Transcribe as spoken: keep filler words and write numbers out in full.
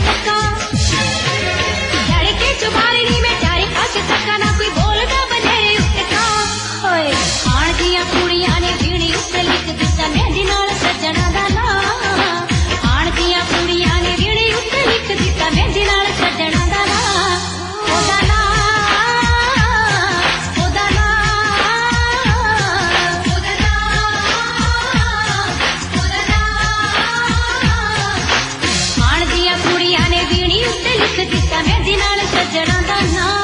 सक्का जड़ के चुबारी नी में चारे खाके सक्का ना कोई बोलदा बनेरे उत्ते का होए खाण दियां कुड़ियां ने बीड़ी उत्ते लिख दिता मेहंदी नाल सजना दा नाम खाण दियां कुड़ियां ने बीड़ी उत्ते लिख दिता मेहंदी नाल सजना दा नाम ओदा नाम ओदा नाम ओदा नाम ओदा नाम खाण दियां कुड़ियां ने बीड़ी उत्ते लिख दिता मेहंदी नाल सजना दा नाम।